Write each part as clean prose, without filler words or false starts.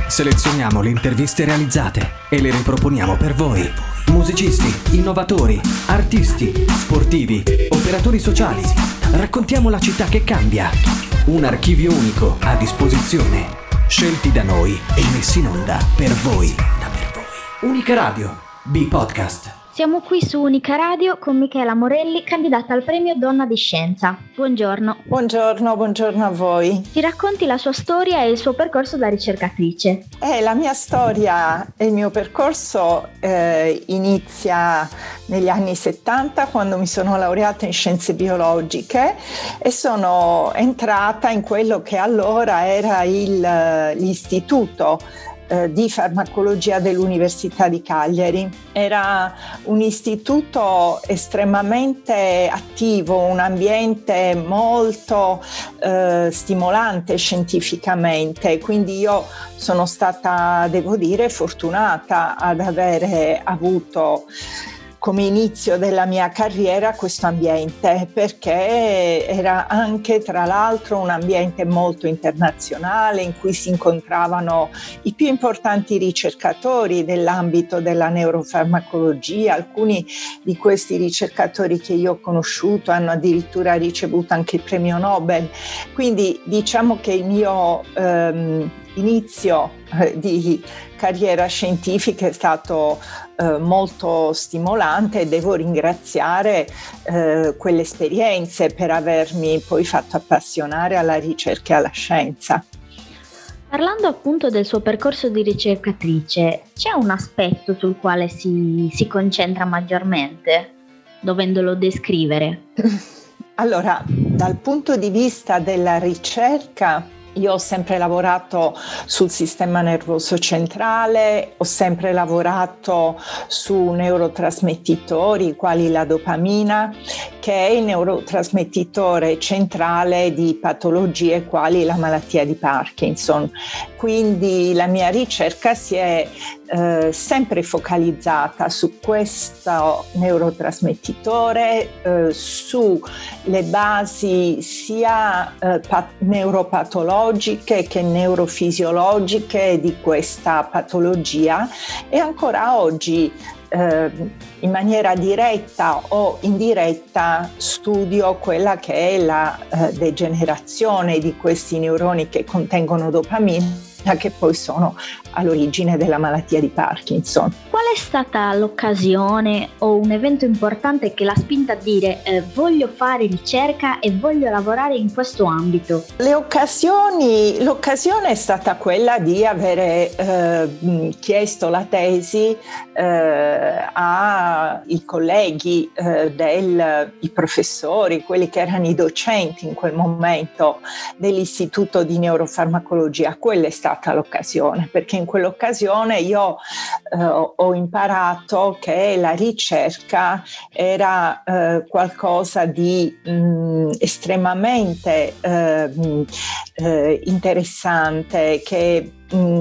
Selezioniamo le interviste realizzate e le riproponiamo per voi. Musicisti, innovatori, artisti, sportivi, operatori sociali. Raccontiamo la città che cambia. Un archivio unico a disposizione. Scelti da noi e messi in onda per voi. Unica Radio, B-Podcast. Siamo qui su Unica Radio con Michela Morelli, candidata al premio Donna di Scienza. Buongiorno. Buongiorno a voi. Ci racconti la sua storia e il suo percorso da ricercatrice. La mia storia e il mio percorso inizia negli anni 70, quando mi sono laureata in scienze biologiche e sono entrata in quello che allora era l'istituto di farmacologia dell'Università di Cagliari. Era un istituto estremamente attivo, un ambiente molto stimolante scientificamente, quindi io sono stata, devo dire, fortunata ad avere avuto come inizio della mia carriera questo ambiente, perché era anche tra l'altro un ambiente molto internazionale in cui si incontravano i più importanti ricercatori dell'ambito della neurofarmacologia. Alcuni di questi ricercatori che io ho conosciuto hanno addirittura ricevuto anche il premio Nobel, quindi diciamo che il mio inizio di carriera scientifica è stato molto stimolante e devo ringraziare quelle esperienze per avermi poi fatto appassionare alla ricerca e alla scienza. Parlando appunto del suo percorso di ricercatrice, c'è un aspetto sul quale si concentra maggiormente, dovendolo descrivere? Allora, dal punto di vista della ricerca, io ho sempre lavorato sul sistema nervoso centrale, ho sempre lavorato su neurotrasmettitori quali la dopamina, che è il neurotrasmettitore centrale di patologie quali la malattia di Parkinson. Quindi la mia ricerca si è sempre focalizzata su questo neurotrasmettitore, sulle basi sia neuropatologiche che neurofisiologiche di questa patologia, e ancora oggi in maniera diretta o indiretta studio quella che è la degenerazione di questi neuroni che contengono dopamina, che poi sono all'origine della malattia di Parkinson. Qual è stata l'occasione o un evento importante che l'ha spinta a dire voglio fare ricerca e voglio lavorare in questo ambito? L'occasione è stata quella di avere chiesto la tesi ai colleghi i professori, quelli che erano i docenti in quel momento dell'Istituto di Neurofarmacologia. Quella è stata l'occasione, perché in quell'occasione io ho imparato che la ricerca era qualcosa di estremamente interessante, che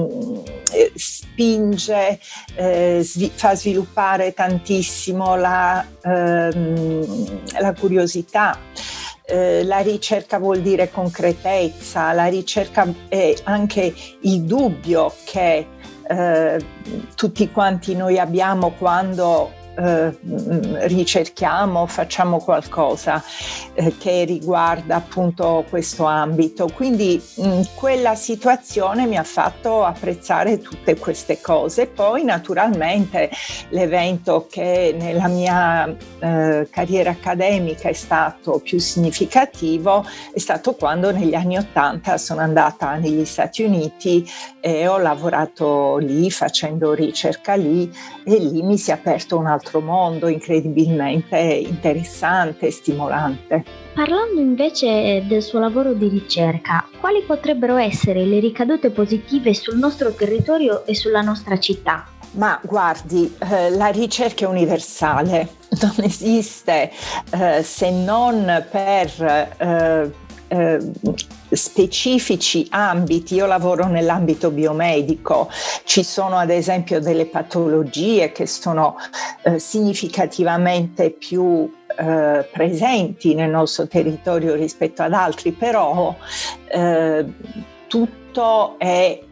spinge, fa sviluppare tantissimo la curiosità. La ricerca vuol dire concretezza, la ricerca è anche il dubbio che tutti quanti noi abbiamo quando ricerchiamo, facciamo qualcosa che riguarda appunto questo ambito. Quindi quella situazione mi ha fatto apprezzare tutte queste cose. Poi naturalmente l'evento che nella mia carriera accademica è stato più significativo è stato quando negli anni '80 sono andata negli Stati Uniti e ho lavorato lì facendo ricerca lì, e lì mi si è aperto un altro mondo incredibilmente interessante e stimolante. Parlando invece del suo lavoro di ricerca, quali potrebbero essere le ricadute positive sul nostro territorio e sulla nostra città? Ma guardi, la ricerca è universale, non esiste se non per specifici ambiti. Io lavoro nell'ambito biomedico, ci sono ad esempio delle patologie che sono significativamente più presenti nel nostro territorio rispetto ad altri, però tutto è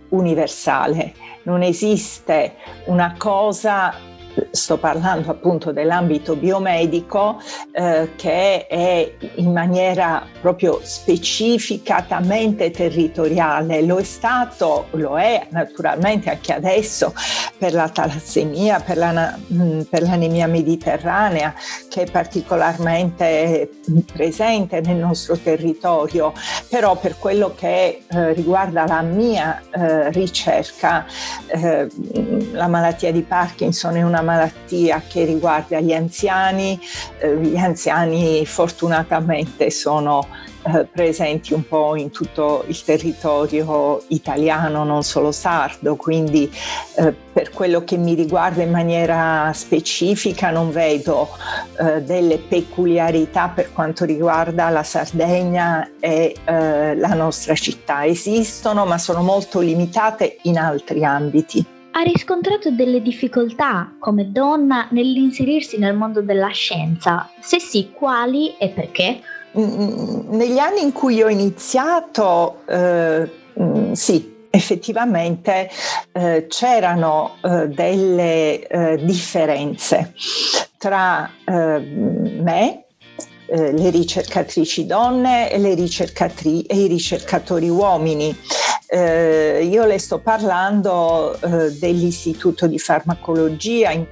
universale, non esiste una cosa, sto parlando appunto dell'ambito biomedico, che è in maniera proprio specificatamente territoriale. Lo è naturalmente anche adesso per la talassemia, per l'anemia mediterranea, che è particolarmente presente nel nostro territorio, però per quello che riguarda la mia ricerca, la malattia di Parkinson è una malattia che riguarda gli anziani. Gli anziani fortunatamente sono presenti un po' in tutto il territorio italiano, non solo sardo, quindi per quello che mi riguarda in maniera specifica non vedo delle peculiarità per quanto riguarda la Sardegna e la nostra città. Esistono, ma sono molto limitate in altri ambiti. Ha riscontrato delle difficoltà come donna nell'inserirsi nel mondo della scienza? Se sì, quali e perché? Negli anni in cui ho iniziato, sì, effettivamente c'erano delle differenze tra me, le ricercatrici donne e i ricercatori uomini. Io le sto parlando dell'Istituto di Farmacologia di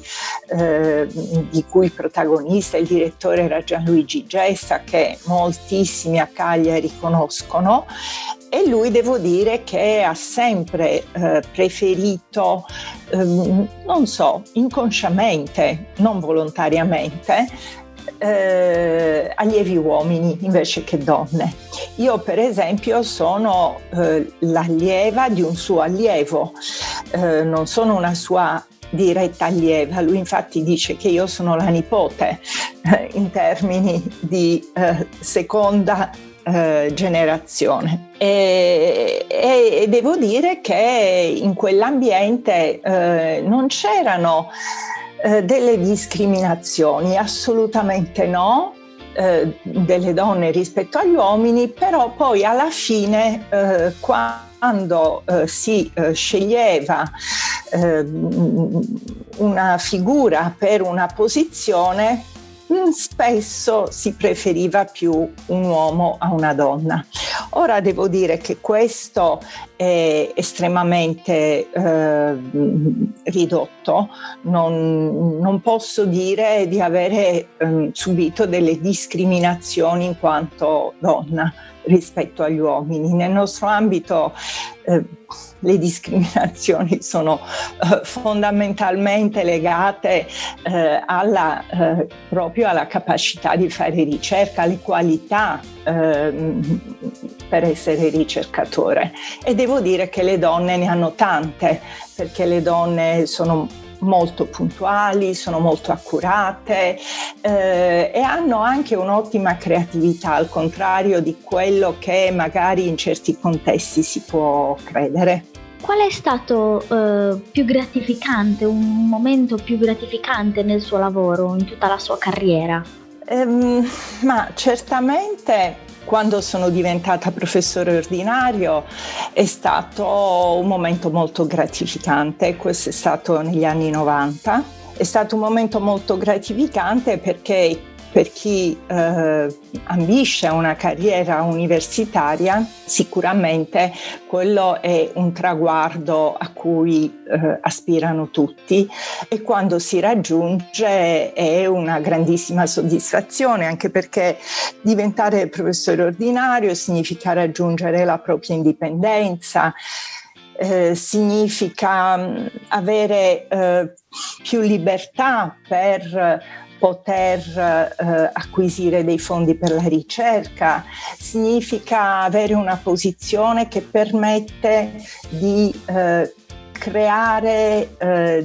cui protagonista il direttore era Gianluigi Gessa, che moltissimi a Cagliari conoscono, e lui devo dire che ha sempre preferito, non so, inconsciamente, non volontariamente, allievi uomini invece che donne. Io per esempio sono l'allieva di un suo allievo, non sono una sua diretta allieva. Lui infatti dice che io sono la nipote in termini di seconda generazione, e devo dire che in quell'ambiente non c'erano delle discriminazioni, assolutamente no, delle donne rispetto agli uomini, però poi alla fine quando si sceglieva una figura per una posizione, spesso si preferiva più un uomo a una donna. Ora devo dire che questo è estremamente ridotto, non posso dire di avere subito delle discriminazioni in quanto donna rispetto agli uomini. Nel nostro ambito le discriminazioni sono fondamentalmente legate proprio alla capacità di fare ricerca, alle qualità per essere ricercatore, e devo dire che le donne ne hanno tante, perché le donne sono molto puntuali, sono molto accurate e hanno anche un'ottima creatività, al contrario di quello che magari in certi contesti si può credere. Qual è stato più gratificante, un momento più gratificante nel suo lavoro, in tutta la sua carriera? Ma certamente quando sono diventata professore ordinario è stato un momento molto gratificante. Questo è stato negli anni 90. È stato un momento molto gratificante perché per chi ambisce a una carriera universitaria, sicuramente quello è un traguardo a cui aspirano tutti, e quando si raggiunge è una grandissima soddisfazione, anche perché diventare professore ordinario significa raggiungere la propria indipendenza, significa avere più libertà per poter acquisire dei fondi per la ricerca, significa avere una posizione che permette di creare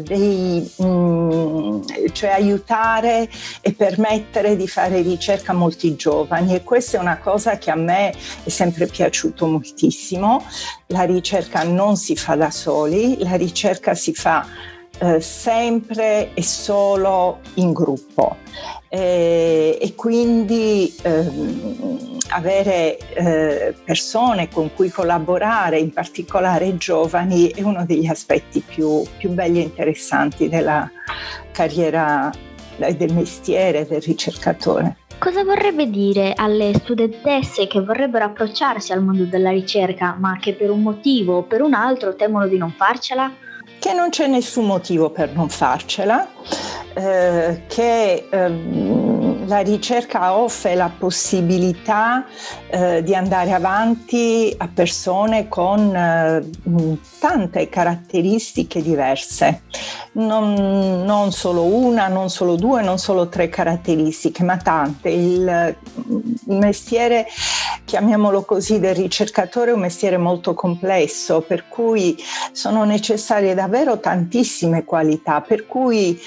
cioè aiutare e permettere di fare ricerca a molti giovani, e questa è una cosa che a me è sempre piaciuto moltissimo. La ricerca non si fa da soli, la ricerca si fa sempre e solo in gruppo, e quindi avere persone con cui collaborare, in particolare giovani, è uno degli aspetti più belli e interessanti della carriera e del mestiere del ricercatore. Cosa vorrebbe dire alle studentesse che vorrebbero approcciarsi al mondo della ricerca, ma che per un motivo o per un altro temono di non farcela? Che non c'è nessun motivo per non farcela, che la ricerca offre la possibilità di andare avanti a persone con tante caratteristiche diverse, non solo una, non solo due, non solo tre caratteristiche, ma tante. Il mestiere, chiamiamolo così, del ricercatore è un mestiere molto complesso, per cui sono necessarie davvero tantissime qualità, per cui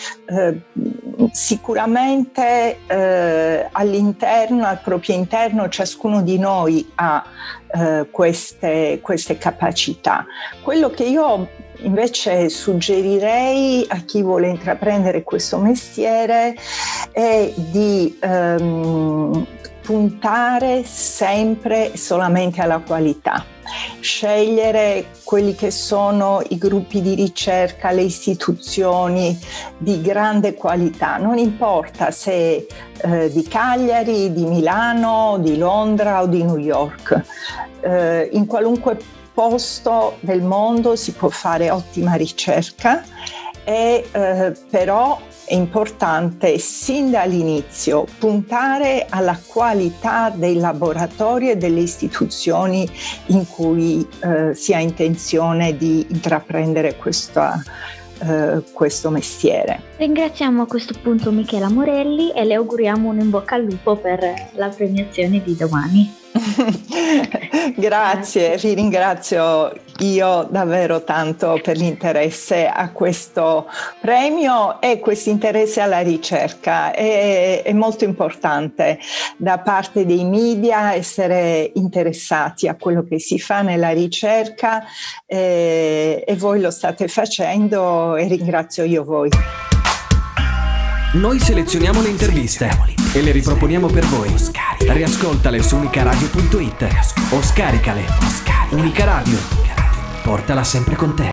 sicuramente all'interno, al proprio interno, ciascuno di noi ha queste capacità. Quello che io invece suggerirei a chi vuole intraprendere questo mestiere è di puntare sempre e solamente alla qualità. Scegliere quelli che sono i gruppi di ricerca, le istituzioni di grande qualità, non importa se di Cagliari, di Milano, di Londra o di New York, in qualunque posto del mondo si può fare ottima ricerca, e però è importante sin dall'inizio puntare alla qualità dei laboratori e delle istituzioni in cui si ha intenzione di intraprendere questo mestiere. Ringraziamo a questo punto Michela Morelli e le auguriamo un in bocca al lupo per la premiazione di domani. Grazie, vi ringrazio io davvero tanto per l'interesse a questo premio e questo interesse alla ricerca. È molto importante da parte dei media essere interessati a quello che si fa nella ricerca, e voi lo state facendo, e ringrazio io voi. Noi selezioniamo le interviste e le riproponiamo per voi. Riascoltale su unicaradio.it o scaricale. Unica Radio. Portala sempre con te.